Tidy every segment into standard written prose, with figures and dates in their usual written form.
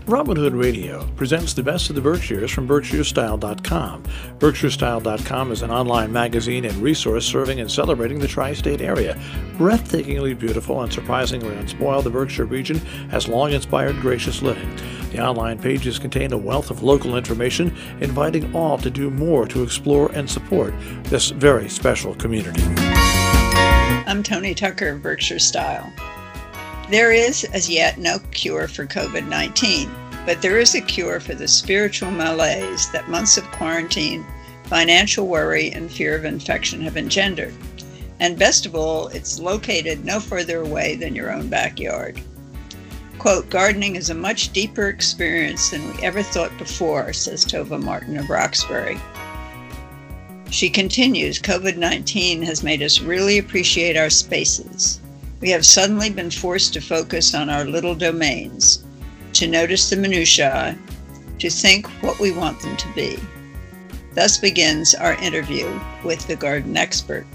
Robin Hood Radio presents the best of the Berkshires from BerkshireStyle.com. BerkshireStyle.com is an online magazine and resource serving and celebrating the tri-state area. Breathtakingly beautiful and surprisingly unspoiled, the Berkshire region has long inspired gracious living. The online pages contain a wealth of local information, inviting all to do more to explore and support this very special community. I'm Tony Tucker of Berkshire Style. There is, as yet, no cure for COVID-19, but there is a cure for the spiritual malaise that months of quarantine, financial worry, and fear of infection have engendered. And best of all, it's located no further away than your own backyard. Quote, gardening is a much deeper experience than we ever thought before, says Tova Martin of Roxbury. She continues, COVID-19 has made us really appreciate our spaces. We have suddenly been forced to focus on our little domains, to notice the minutiae, to think what we want them to be. Thus begins our interview with the garden expert.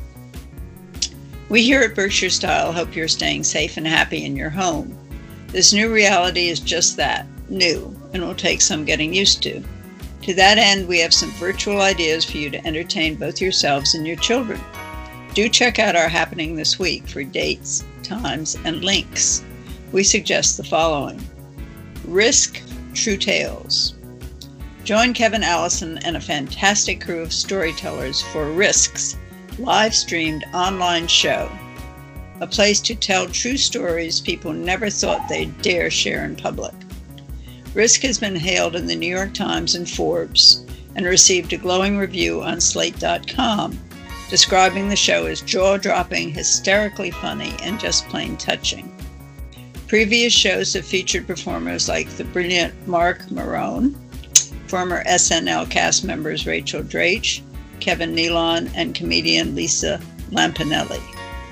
We here at Berkshire Style hope you're staying safe and happy in your home. This new reality is just that, new, and will take some getting used to. To that end, we have some virtual ideas for you to entertain both yourselves and your children. Do check out our happening this week for dates, times, and links. We suggest the following. Risk True Tales. Join Kevin Allison and a fantastic crew of storytellers for Risk's live-streamed online show, a place to tell true stories people never thought they'd dare share in public. Risk has been hailed in the New York Times and Forbes and received a glowing review on Slate.com, describing the show as jaw-dropping, hysterically funny, and just plain touching. Previous shows have featured performers like the brilliant Mark Marone, former SNL cast members Rachel Dratch, Kevin Nealon, and comedian Lisa Lampanelli.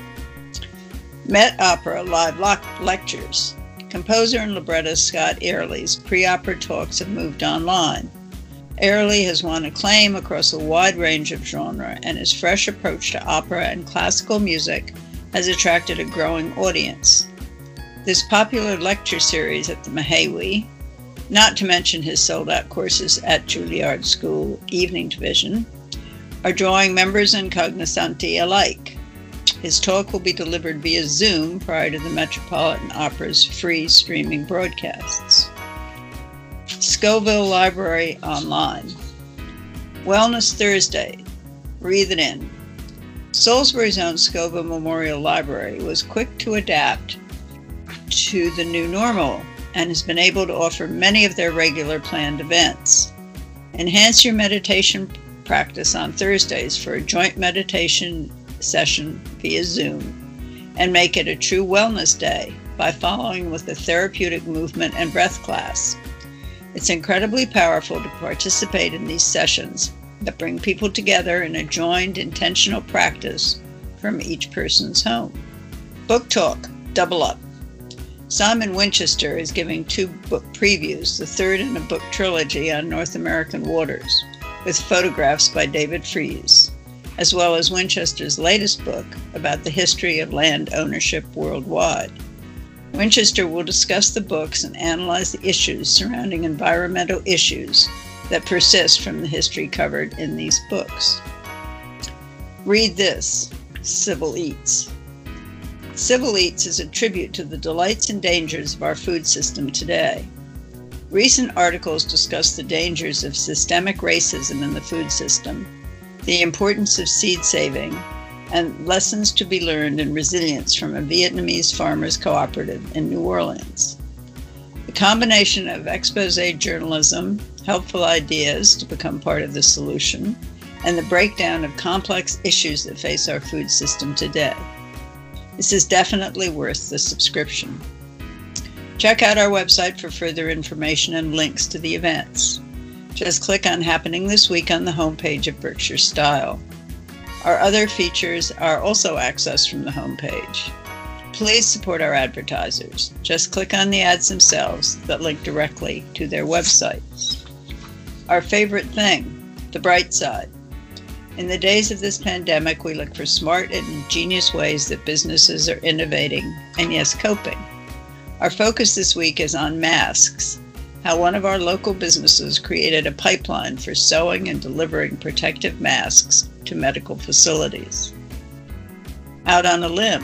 Met Opera Live Lectures. Composer and librettist Scott Airley's pre-opera talks have moved online. Airley has won acclaim across a wide range of genre, and his fresh approach to opera and classical music has attracted a growing audience. This popular lecture series at the Mahawi, not to mention his sold-out courses at Juilliard School Evening Division, are drawing members and cognoscenti alike. His talk will be delivered via Zoom prior to the Metropolitan Opera's free streaming broadcasts. Scoville Library Online. Wellness Thursday. Breathe it in. Salisbury's own Scoville Memorial Library was quick to adapt to the new normal and has been able to offer many of their regular planned events. Enhance your meditation practice on Thursdays for a joint meditation session via Zoom, and make it a true wellness day by following with a therapeutic movement and breath class. It's incredibly powerful to participate in these sessions that bring people together in a joined, intentional practice from each person's home. Book Talk, Double Up. Simon Winchester is giving 2 book previews, the third in a book trilogy on North American waters, with photographs by David Fries, as well as Winchester's latest book about the history of land ownership worldwide. Winchester will discuss the books and analyze the issues surrounding environmental issues that persist from the history covered in these books. Read this, Civil Eats. Civil Eats is a tribute to the delights and dangers of our food system today. Recent articles discuss the dangers of systemic racism in the food system, the importance of seed saving, and lessons to be learned in resilience from a Vietnamese farmers cooperative in New Orleans. The combination of expose journalism, helpful ideas to become part of the solution, and the breakdown of complex issues that face our food system today. This is definitely worth the subscription. Check out our website for further information and links to the events. Just click on Happening This Week on the homepage of Berkshire Style. Our other features are also accessed from the homepage. Please support our advertisers. Just click on the ads themselves that link directly to their websites. Our favorite thing, the bright side. In the days of this pandemic, we look for smart and ingenious ways that businesses are innovating and, yes, coping. Our focus this week is on masks how one of our local businesses created a pipeline for sewing and delivering protective masks to medical facilities. Out on a limb.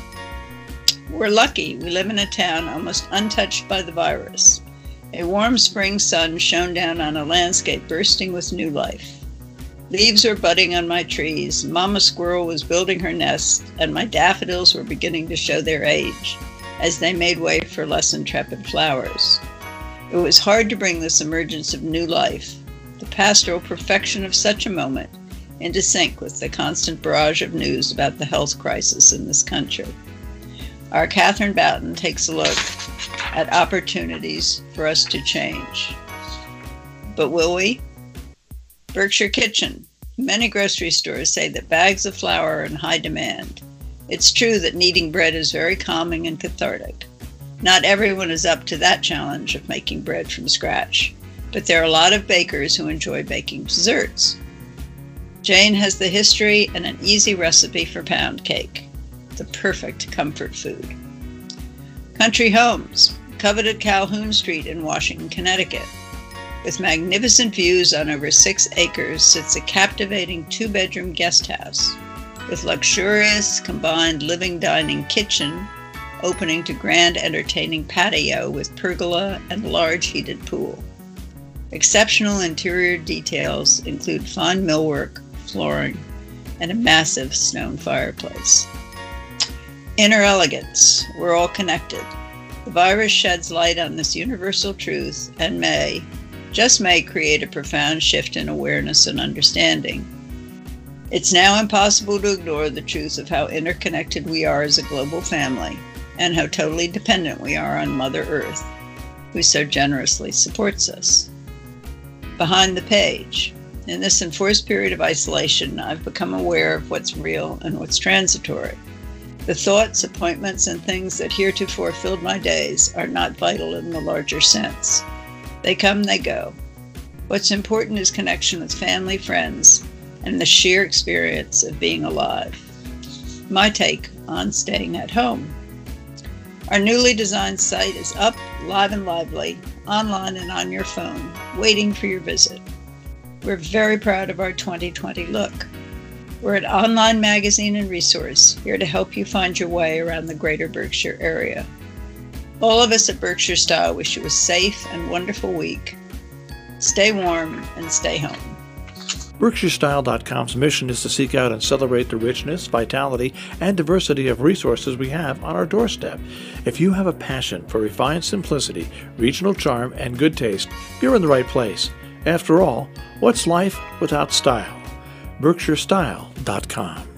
We're lucky we live in a town almost untouched by the virus. A warm spring sun shone down on a landscape bursting with new life. Leaves were budding on my trees, Mama Squirrel was building her nest, and my daffodils were beginning to show their age as they made way for less intrepid flowers. It was hard to bring this emergence of new life, the pastoral perfection of such a moment, into sync with the constant barrage of news about the health crisis in this country. Our Catherine Boughton takes a look at opportunities for us to change. But will we? Berkshire Kitchen. Many grocery stores say that bags of flour are in high demand. It's true that kneading bread is very calming and cathartic. Not everyone is up to that challenge of making bread from scratch, but there are a lot of bakers who enjoy baking desserts. Jane has the history and an easy recipe for pound cake, the perfect comfort food. Country Homes, coveted Calhoun Street in Washington, Connecticut. With magnificent views on over 6 acres sits a captivating 2-bedroom guest house with luxurious combined living dining kitchen opening to grand entertaining patio with pergola and large heated pool. Exceptional interior details include fine millwork, flooring, and a massive stone fireplace. Inner elegance. We're all connected. The virus sheds light on this universal truth and may create a profound shift in awareness and understanding. It's now impossible to ignore the truth of how interconnected we are as a global family and how totally dependent we are on Mother Earth, who so generously supports us. Behind the page. In this enforced period of isolation, I've become aware of what's real and what's transitory. The thoughts, appointments, and things that heretofore filled my days are not vital in the larger sense. They come, they go. What's important is connection with family, friends, and the sheer experience of being alive. My take on staying at home. Our newly designed site is up, live and lively, online and on your phone, waiting for your visit. We're very proud of our 2020 look. We're an online magazine and resource here to help you find your way around the greater Berkshire area. All of us at Berkshire Style wish you a safe and wonderful week. Stay warm and stay home. BerkshireStyle.com's mission is to seek out and celebrate the richness, vitality, and diversity of resources we have on our doorstep. If you have a passion for refined simplicity, regional charm, and good taste, you're in the right place. After all, what's life without style? BerkshireStyle.com.